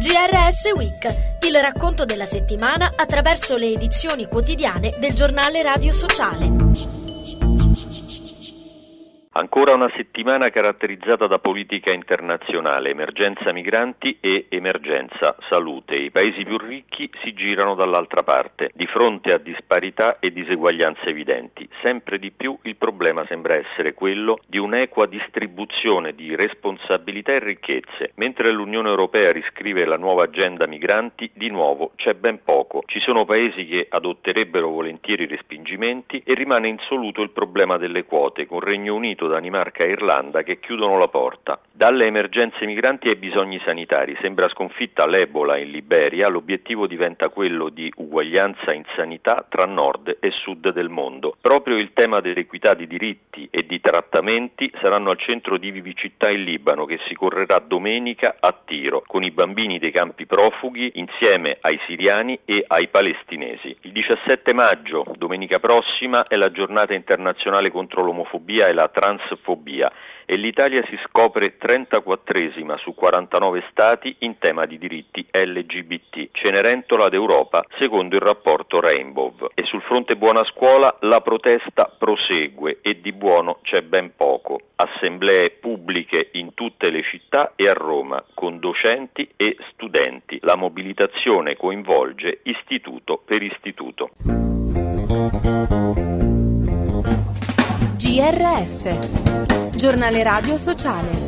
GRS Week, il racconto della settimana attraverso le edizioni quotidiane del giornale Radio Sociale. Ancora una settimana caratterizzata da politica internazionale, emergenza migranti e emergenza salute. I paesi più ricchi si girano dall'altra parte, di fronte a disparità e diseguaglianze evidenti. Sempre di più il problema sembra essere quello di un'equa distribuzione di responsabilità e ricchezze. Mentre l'Unione Europea riscrive la nuova agenda migranti, di nuovo c'è ben poco. Ci sono paesi che adotterebbero volentieri respingimenti e rimane insoluto il problema delle quote, con Regno Unito, Danimarca e Irlanda che chiudono la porta. Dalle emergenze migranti ai bisogni sanitari. Sembra sconfitta l'Ebola in Liberia, l'obiettivo diventa quello di uguaglianza in sanità tra nord e sud del mondo. Proprio il tema dell'equità di diritti e di trattamenti saranno al centro di Vivicità in Libano, che si correrà domenica a Tiro, con i bambini dei campi profughi insieme ai siriani e ai palestinesi. Il 17 maggio, domenica prossima, è la giornata internazionale contro l'omofobia e la transfobia e l'Italia si scopre 34esima su 49 stati in tema di diritti LGBT, Cenerentola d'Europa secondo il rapporto Rainbow. E sul fronte buona scuola la protesta prosegue e di buono c'è ben poco. Assemblee pubbliche in tutte le città e a Roma con docenti e studenti. La mobilitazione coinvolge istituto per istituto. GRS, giornale radio sociale.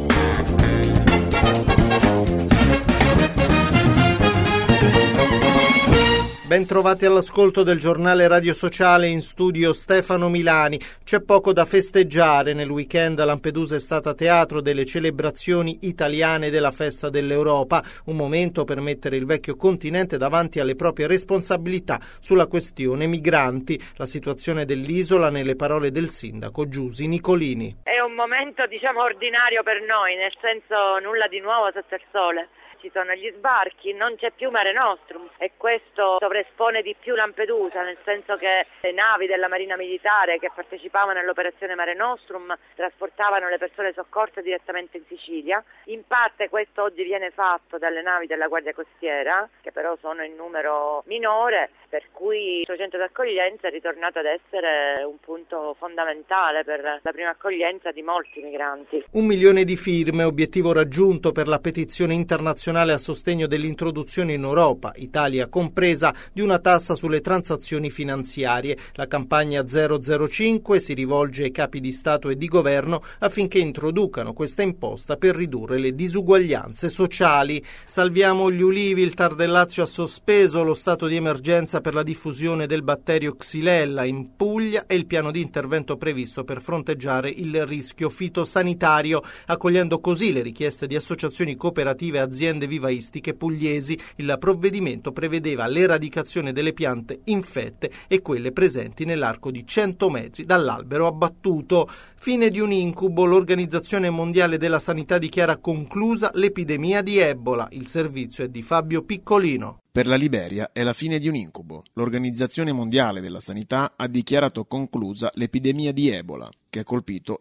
Ben trovati all'ascolto del giornale Radio Sociale, in studio Stefano Milani. C'è poco da festeggiare. Nel weekend Lampedusa è stata teatro delle celebrazioni italiane della Festa dell'Europa, un momento per mettere il vecchio continente davanti alle proprie responsabilità sulla questione migranti. La situazione dell'isola nelle parole del sindaco Giusy Nicolini. È un momento ordinario per noi, nel senso nulla di nuovo sotto il sole. Ci sono gli sbarchi, non c'è più Mare Nostrum e questo sovraespone di più Lampedusa, nel senso che le navi della Marina Militare che partecipavano all'operazione Mare Nostrum trasportavano le persone soccorse direttamente in Sicilia. In parte questo oggi viene fatto dalle navi della Guardia Costiera, che però sono in numero minore, per cui il centro d'accoglienza è ritornato ad essere un punto fondamentale per la prima accoglienza di molti migranti. 1 milione di firme, obiettivo raggiunto per la petizione internazionale a sostegno dell'introduzione in Europa, Italia compresa, di una tassa sulle transazioni finanziarie. La campagna 005 si rivolge ai capi di Stato e di Governo affinché introducano questa imposta per ridurre le disuguaglianze sociali. Salviamo gli ulivi. Il TAR del Lazio ha sospeso lo stato di emergenza per la diffusione del batterio Xylella in Puglia e il piano di intervento previsto per fronteggiare il rischio fitosanitario, accogliendo così le richieste di associazioni cooperative e aziende vivaistiche pugliesi. Il provvedimento prevedeva l'eradicazione delle piante infette e quelle presenti nell'arco di 100 metri dall'albero abbattuto. Fine di un incubo. L'Organizzazione Mondiale della Sanità dichiara conclusa l'epidemia di Ebola. Il servizio è di Fabio Piccolino. Per la Liberia è la fine di un incubo. L'Organizzazione Mondiale della Sanità ha dichiarato conclusa l'epidemia di Ebola, che ha colpito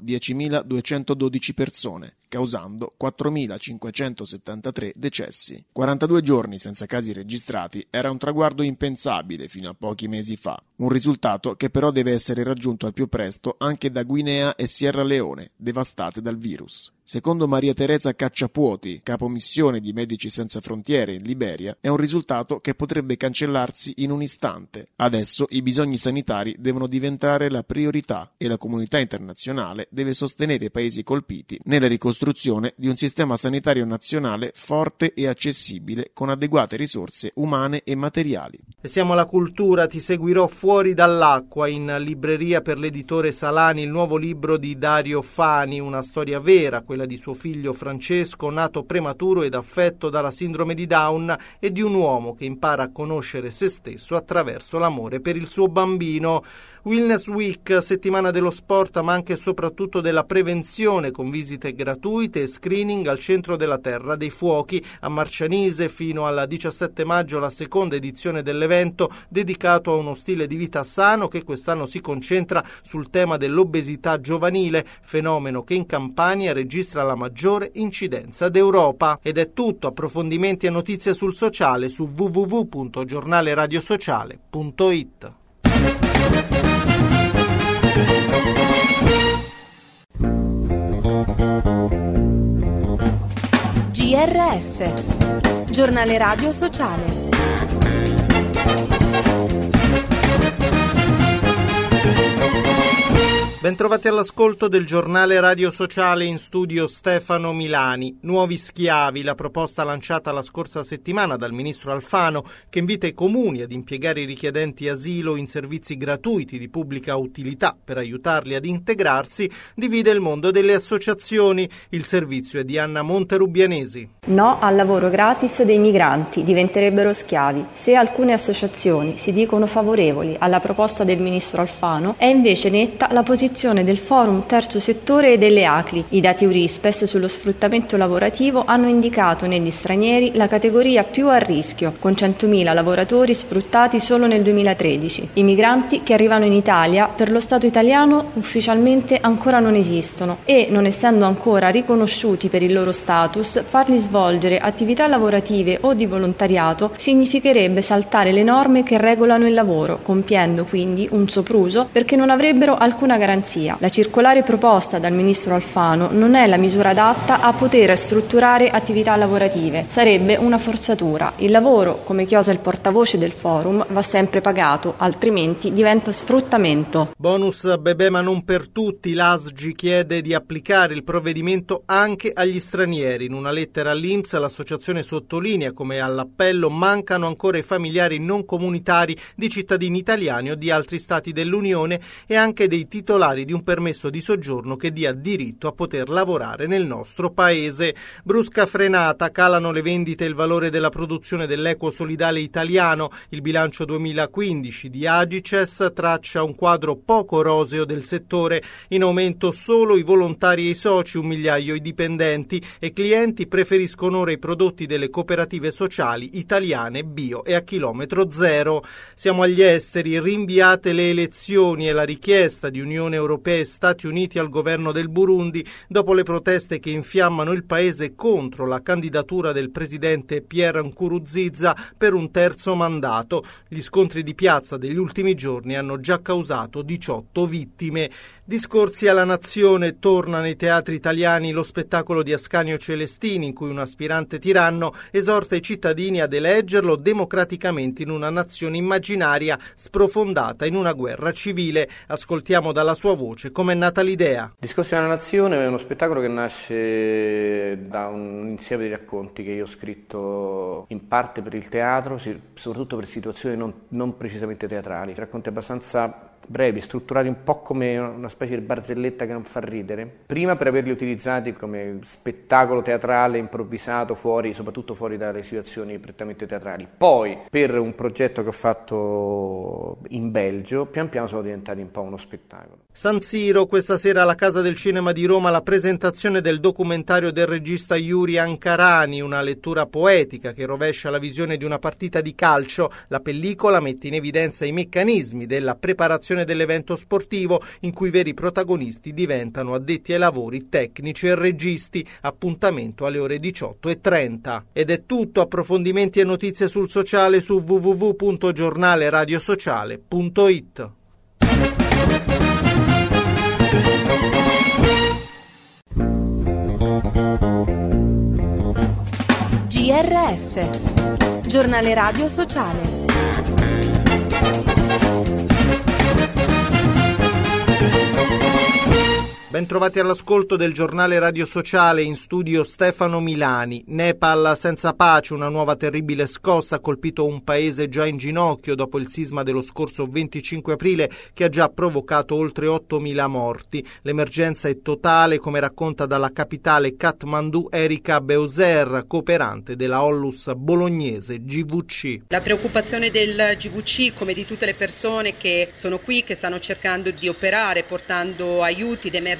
10.212 persone, causando 4.573 decessi. 42 giorni senza casi registrati era un traguardo impensabile fino a pochi mesi fa, un risultato che però deve essere raggiunto al più presto anche da Guinea e Sierra Leone, devastate dal virus. Secondo Maria Teresa Cacciapuoti, capomissione di Medici Senza Frontiere in Liberia, è un risultato che potrebbe cancellarsi in un istante. Adesso i bisogni sanitari devono diventare la priorità e la comunità internazionale deve sostenere i paesi colpiti nella ricostruzione di un sistema sanitario nazionale forte e accessibile con adeguate risorse umane e materiali. E siamo alla cultura. Ti seguirò fuori dall'acqua, in libreria per l'editore Salani il nuovo libro di Dario Fani, una storia vera, quella di suo figlio Francesco, nato prematuro ed affetto dalla sindrome di Down, e di un uomo che impara a conoscere se stesso attraverso l'amore per il suo bambino. Wellness Week, settimana dello sport ma anche e soprattutto della prevenzione, con visite gratuite e screening al centro della Terra dei Fuochi a Marcianise. Fino al 17 maggio la seconda edizione dell'evento evento dedicato a uno stile di vita sano che quest'anno si concentra sul tema dell'obesità giovanile, fenomeno che in Campania registra la maggiore incidenza d'Europa. Ed è tutto, approfondimenti e notizie sul sociale su www.giornaleradiosociale.it. GRS, Giornale Radio Sociale. Bentrovati all'ascolto del Giornale Radio Sociale, in studio Stefano Milani. Nuovi schiavi, la proposta lanciata la scorsa settimana dal ministro Alfano, che invita i comuni ad impiegare i richiedenti asilo in servizi gratuiti di pubblica utilità per aiutarli ad integrarsi, divide il mondo delle associazioni. Il servizio è di Anna Monterubianesi. No al lavoro gratis dei migranti, diventerebbero schiavi. Se alcune associazioni si dicono favorevoli alla proposta del ministro Alfano, è invece netta la posizione del Forum Terzo Settore e delle ACLI. I dati Eurispes sullo sfruttamento lavorativo hanno indicato negli stranieri la categoria più a rischio, con 100.000 lavoratori sfruttati solo nel 2013. I migranti che arrivano in Italia per lo Stato italiano ufficialmente ancora non esistono e, non essendo ancora riconosciuti per il loro status, farli svolgere attività lavorative o di volontariato significherebbe saltare le norme che regolano il lavoro, compiendo quindi un sopruso perché non avrebbero alcuna garanzia. La circolare proposta dal ministro Alfano non è la misura adatta a poter strutturare attività lavorative, sarebbe una forzatura. Il lavoro, come chiosa il portavoce del forum, va sempre pagato, altrimenti diventa sfruttamento. Bonus bebè ma non per tutti, l'ASGI chiede di applicare il provvedimento anche agli stranieri. In una lettera all'INPS l'associazione sottolinea come all'appello mancano ancora i familiari non comunitari di cittadini italiani o di altri stati dell'Unione e anche dei titolari di un permesso di soggiorno che dia diritto a poter lavorare nel nostro paese. Brusca frenata, calano le vendite e il valore della produzione dell'equo solidale italiano. Il bilancio 2015 di Agices traccia un quadro poco roseo del settore. In aumento solo i volontari e i soci, 1 migliaio i dipendenti, e clienti preferiscono ora i prodotti delle cooperative sociali italiane bio e a chilometro zero. Siamo agli esteri, rinviate le elezioni e la richiesta di Unione Europea e Stati Uniti al governo del Burundi dopo le proteste che infiammano il paese contro la candidatura del presidente Pierre Nkurunziza per un terzo mandato. Gli scontri di piazza degli ultimi giorni hanno già causato 18 vittime. Discorsi alla nazione, torna nei teatri italiani lo spettacolo di Ascanio Celestini in cui un aspirante tiranno esorta i cittadini ad eleggerlo democraticamente in una nazione immaginaria sprofondata in una guerra civile. Ascoltiamo dalla sua voce com'è nata l'idea. Discorsi alla nazione è uno spettacolo che nasce da un insieme di racconti che io ho scritto in parte per il teatro, soprattutto per situazioni non precisamente teatrali, racconti abbastanza brevi, strutturati un po' come una specie di barzelletta che non fa ridere, prima per averli utilizzati come spettacolo teatrale improvvisato soprattutto fuori dalle situazioni prettamente teatrali, poi per un progetto che ho fatto in Belgio pian piano sono diventati un po' uno spettacolo. San Siro, questa sera alla Casa del Cinema di Roma la presentazione del documentario del regista Yuri Ankarani, una lettura poetica che rovescia la visione di una partita di calcio. La pellicola mette in evidenza i meccanismi della preparazione dell'evento sportivo in cui i veri protagonisti diventano addetti ai lavori tecnici e registi. Appuntamento alle ore 18:30. Ed è tutto, approfondimenti e notizie sul sociale su www.giornaleradiosociale.it. GRS, Giornale Radio Sociale. Bentrovati all'ascolto del Giornale Radio Sociale, in studio Stefano Milani. Nepal senza pace, una nuova terribile scossa ha colpito un paese già in ginocchio dopo il sisma dello scorso 25 aprile che ha già provocato oltre 8.000 morti. L'emergenza è totale, come racconta dalla capitale Kathmandu Erika Beuser, cooperante della Ollus bolognese GVC. La preoccupazione del GVC, come di tutte le persone che sono qui, che stanno cercando di operare, portando aiuti d'emergenza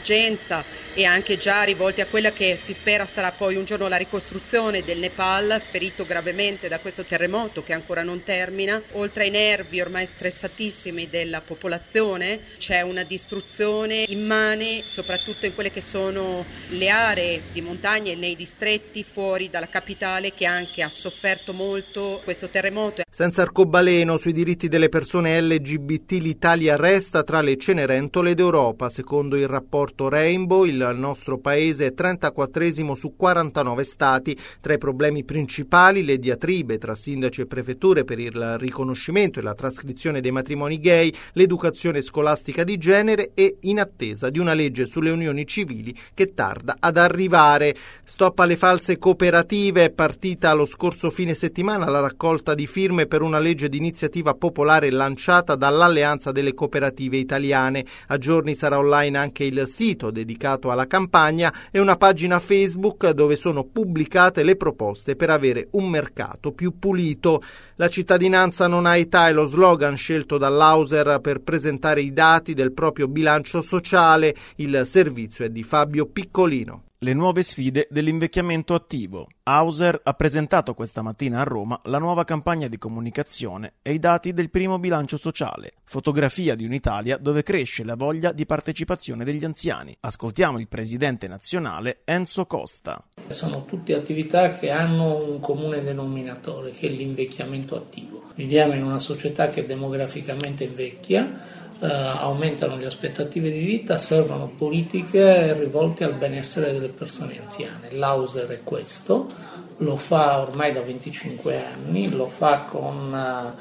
emergenza e anche già rivolti a quella che si spera sarà poi un giorno la ricostruzione del Nepal, ferito gravemente da questo terremoto che ancora non termina. Oltre ai nervi ormai stressatissimi della popolazione, c'è una distruzione immane, soprattutto in quelle che sono le aree di montagna e nei distretti fuori dalla capitale, che anche ha sofferto molto questo terremoto. Senza arcobaleno sui diritti delle persone LGBT, l'Italia resta tra le Cenerentole d'Europa. Secondo il rapporto Rainbow, il nostro paese è 34esimo su 49 stati. Tra i problemi principali, le diatribe tra sindaci e prefetture per il riconoscimento e la trascrizione dei matrimoni gay, l'educazione scolastica di genere e in attesa di una legge sulle unioni civili che tarda ad arrivare. Stop alle false cooperative. È partita lo scorso fine settimana la raccolta di firme per una legge di iniziativa popolare lanciata dall'Alleanza delle Cooperative Italiane. A giorni sarà online anche il sito dedicato alla campagna e una pagina Facebook dove sono pubblicate le proposte per avere un mercato più pulito. La cittadinanza non ha età è lo slogan scelto dall'Auser per presentare i dati del proprio bilancio sociale. Il servizio è di Fabio Piccolino. Le nuove sfide dell'invecchiamento attivo. Auser ha presentato questa mattina a Roma la nuova campagna di comunicazione e i dati del primo bilancio sociale, fotografia di un'Italia dove cresce la voglia di partecipazione degli anziani. Ascoltiamo il presidente nazionale Enzo Costa. Sono tutte attività che hanno un comune denominatore, che è l'invecchiamento attivo. Viviamo in una società che demograficamente invecchia, aumentano le aspettative di vita, servono politiche rivolte al benessere delle persone anziane. L'Auser è questo, lo fa ormai da 25 anni, lo fa con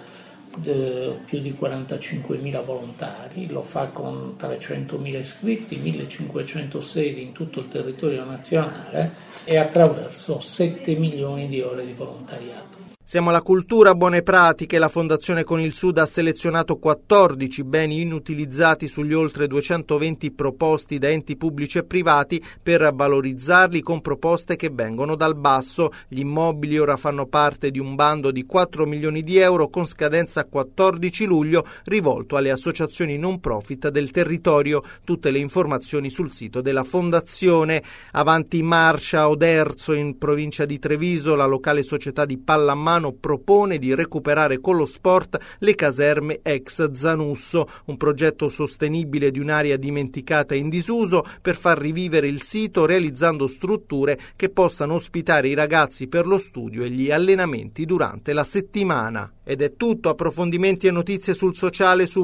più di 45.000 volontari, lo fa con 300.000 iscritti, 1.500 sedi in tutto il territorio nazionale e attraverso 7 milioni di ore di volontariato. Siamo alla cultura, buone pratiche. La Fondazione Con il Sud ha selezionato 14 beni inutilizzati sugli oltre 220 proposti da enti pubblici e privati per valorizzarli con proposte che vengono dal basso. Gli immobili ora fanno parte di un bando di 4 milioni di euro con scadenza 14 luglio rivolto alle associazioni non profit del territorio. Tutte le informazioni sul sito della Fondazione. Avanti marcia Oderzo in provincia di Treviso, la locale società di pallamano propone di recuperare con lo sport le caserme ex Zanusso, un progetto sostenibile di un'area dimenticata e in disuso per far rivivere il sito realizzando strutture che possano ospitare i ragazzi per lo studio e gli allenamenti durante la settimana. Ed è tutto, approfondimenti e notizie sul sociale su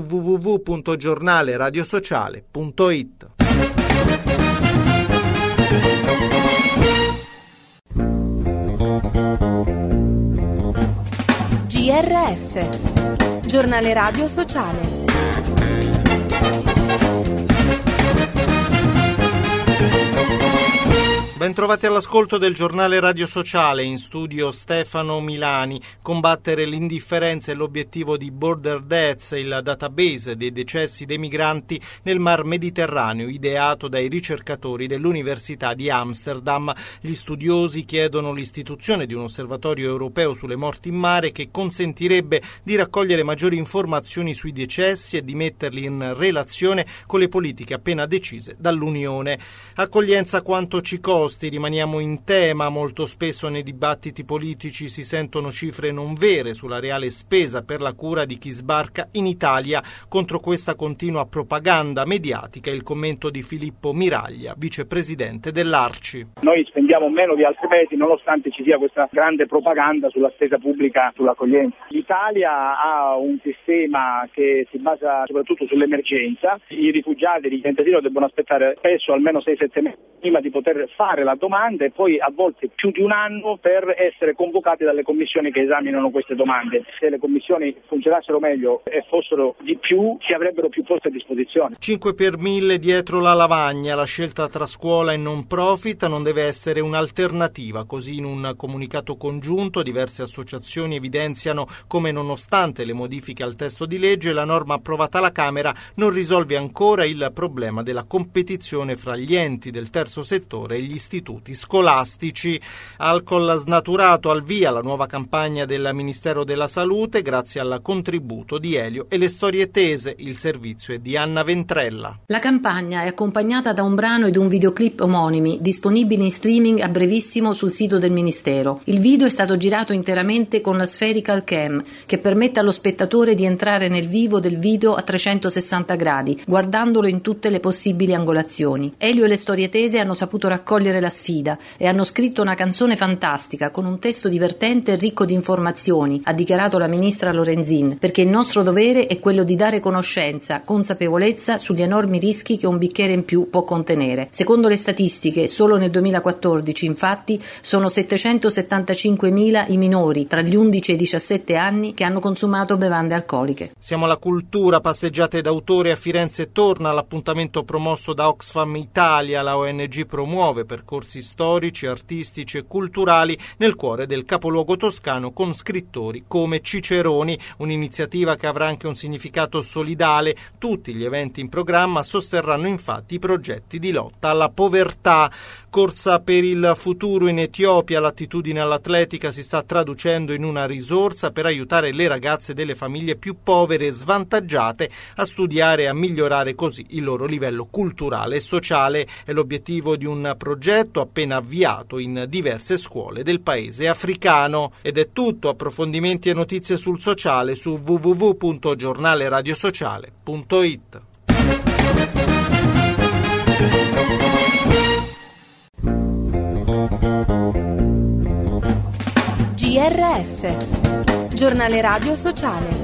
www.giornaleradiosociale.it. GRS, Giornale Radio Sociale. Bentrovati all'ascolto del Giornale Radio Sociale, in studio Stefano Milani. Combattere l'indifferenza è l'obiettivo di Border Deaths, il database dei decessi dei migranti nel Mar Mediterraneo, ideato dai ricercatori dell'Università di Amsterdam. Gli studiosi chiedono l'istituzione di un osservatorio europeo sulle morti in mare che consentirebbe di raccogliere maggiori informazioni sui decessi e di metterli in relazione con le politiche appena decise dall'Unione. Accoglienza quanto ci costa? Rimaniamo in tema, molto spesso nei dibattiti politici si sentono cifre non vere sulla reale spesa per la cura di chi sbarca in Italia. Contro questa continua propaganda mediatica il commento di Filippo Miraglia, vicepresidente dell'Arci. Noi spendiamo meno di altri paesi nonostante ci sia questa grande propaganda sulla spesa pubblica sull'accoglienza. L'Italia ha un sistema che si basa soprattutto sull'emergenza. I rifugiati di tentativo debbono aspettare spesso almeno 6-7 mesi prima di poter fare la domanda e poi a volte più di un anno per essere convocati dalle commissioni che esaminano queste domande. Se le commissioni funzionassero meglio e fossero di più, si avrebbero più posti a disposizione. 5 per 1000 dietro la lavagna, la scelta tra scuola e non profit non deve essere un'alternativa. Così in un comunicato congiunto diverse associazioni evidenziano come nonostante le modifiche al testo di legge la norma approvata alla Camera non risolve ancora il problema della competizione fra gli enti del terzo settore e gli istituti scolastici. Alcol snaturato, al via la nuova campagna del Ministero della Salute grazie al contributo di Elio e le storie tese. Il servizio è di Anna Ventrella. La campagna è accompagnata da un brano ed un videoclip omonimi disponibili in streaming a brevissimo sul sito del Ministero. Il video è stato girato interamente con la Spherical Cam, che permette allo spettatore di entrare nel vivo del video a 360 gradi, guardandolo in tutte le possibili angolazioni. Elio e le storie tese hanno saputo raccogliere la sfida e hanno scritto una canzone fantastica con un testo divertente e ricco di informazioni, ha dichiarato la ministra Lorenzin, perché il nostro dovere è quello di dare conoscenza, consapevolezza sugli enormi rischi che un bicchiere in più può contenere. Secondo le statistiche, solo nel 2014, infatti, sono 775.000 i minori tra gli 11 e i 17 anni che hanno consumato bevande alcoliche. Siamo alla cultura, passeggiate d'autore a Firenze torna l'appuntamento promosso da Oxfam Italia. La ONG promuove percorsi storici, artistici e culturali nel cuore del capoluogo toscano con scrittori come Ciceroni, un'iniziativa che avrà anche un significato solidale. Tutti gli eventi in programma sosterranno infatti i progetti di lotta alla povertà. Corsa per il futuro in Etiopia, l'attitudine all'atletica si sta traducendo in una risorsa per aiutare le ragazze delle famiglie più povere e svantaggiate a studiare e a migliorare così il loro livello culturale e sociale. È l'obiettivo di un progetto appena avviato in diverse scuole del paese africano. Ed è tutto, approfondimenti e notizie sul sociale su www.giornaleradiosociale.it. GRS, Giornale Radio Sociale.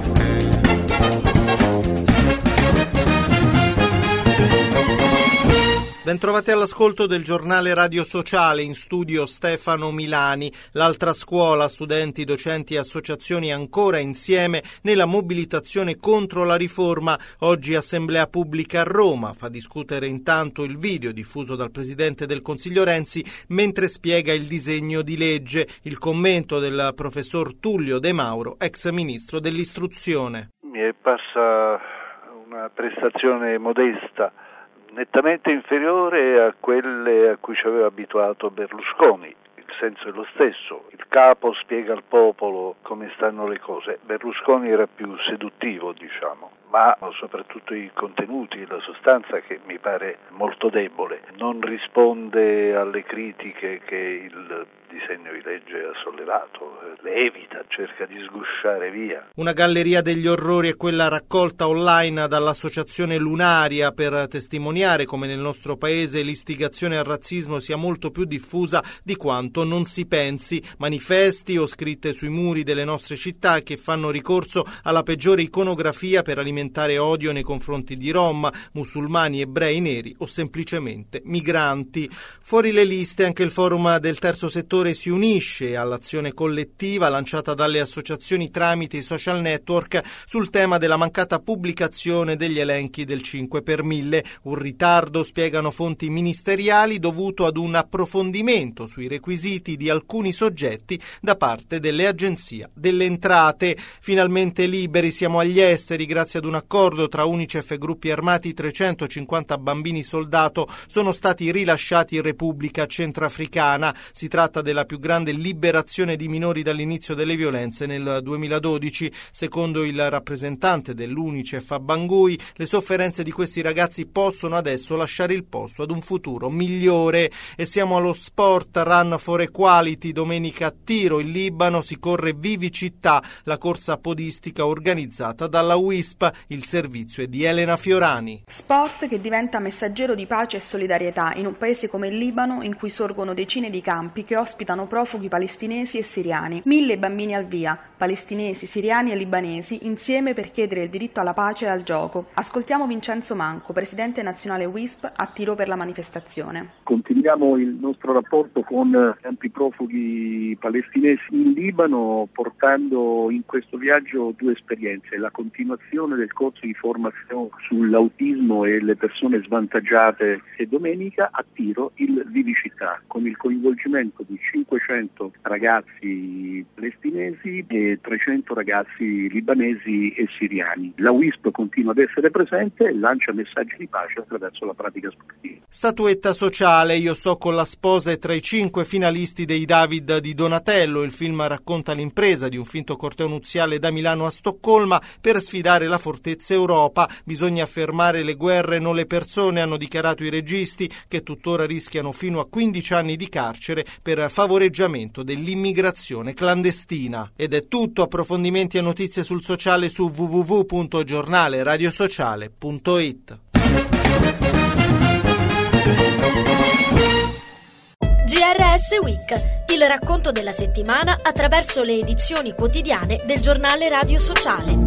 Bentrovati all'ascolto del Giornale Radio Sociale, in studio Stefano Milani. L'altra scuola, studenti, docenti e associazioni ancora insieme nella mobilitazione contro la riforma. Oggi assemblea pubblica a Roma. Fa discutere intanto il video diffuso dal Presidente del Consiglio Renzi mentre spiega il disegno di legge. Il commento del professor Tullio De Mauro, ex Ministro dell'Istruzione. Mi è parsa una prestazione modesta, nettamente inferiore a quelle a cui ci aveva abituato Berlusconi. Il senso è lo stesso, il capo spiega al popolo come stanno le cose. Berlusconi era più seduttivo, diciamo, ma soprattutto i contenuti, la sostanza, che mi pare molto debole, non risponde alle critiche che il disegno di legge ha sollevato, le evita, cerca di sgusciare via. Una galleria degli orrori è quella raccolta online dall'associazione Lunaria per testimoniare come nel nostro paese l'istigazione al razzismo sia molto più diffusa di quanto non si pensi. Manifesti o scritte sui muri delle nostre città che fanno ricorso alla peggiore iconografia per alimentare odio nei confronti di rom, musulmani, ebrei, neri o semplicemente migranti. Fuori le liste anche il forum del terzo settore si unisce all'azione collettiva lanciata dalle associazioni tramite i social network sul tema della mancata pubblicazione degli elenchi del 5 per 1000. Un ritardo, spiegano fonti ministeriali, dovuto ad un approfondimento sui requisiti di alcuni soggetti da parte delle agenzie delle entrate. Finalmente liberi, siamo agli esteri. Grazie ad un accordo tra Unicef e gruppi armati, 350 bambini soldato sono stati rilasciati in Repubblica Centrafricana. Si tratta della più grande liberazione di minori dall'inizio delle violenze nel 2012. Secondo il rappresentante dell'Unicef a Bangui, le sofferenze di questi ragazzi possono adesso lasciare il posto ad un futuro migliore. E siamo allo sport. Run for Equality, domenica a Tiro, in Libano, si corre Vivicità, la corsa podistica organizzata dalla WISP. Il servizio è di Elena Fiorani. Sport che diventa messaggero di pace e solidarietà in un paese come il Libano, in cui sorgono decine di campi che ospitano profughi palestinesi e siriani. 1000 bambini al via, palestinesi, siriani e libanesi, insieme per chiedere il diritto alla pace e al gioco. Ascoltiamo Vincenzo Manco, presidente nazionale WISP, a Tiro per la manifestazione. Continuiamo il nostro rapporto con tanti profughi palestinesi in Libano, portando in questo viaggio 2 esperienze: la continuazione del corso di formazione sull'autismo e le persone svantaggiate, e domenica a Tiro il Vivicità, con il coinvolgimento di 500 ragazzi palestinesi e 300 ragazzi libanesi e siriani. La WISP continua ad essere presente e lancia messaggi di pace attraverso la pratica sportiva. Statuetta sociale, Io sto con la sposa, è tra i 5 finalisti dei David di Donatello. Il film racconta l'impresa di un finto corteo nuziale da Milano a Stoccolma per sfidare la fortezza Europa. Bisogna fermare le guerre, non le persone, hanno dichiarato i registi, che tuttora rischiano fino a 15 anni di carcere per favoreggiamento dell'immigrazione clandestina. Ed è tutto. Approfondimenti e notizie sul sociale su www.giornaleradiosociale.it. GRS Week, il racconto della settimana attraverso le edizioni quotidiane del giornale Radio Sociale.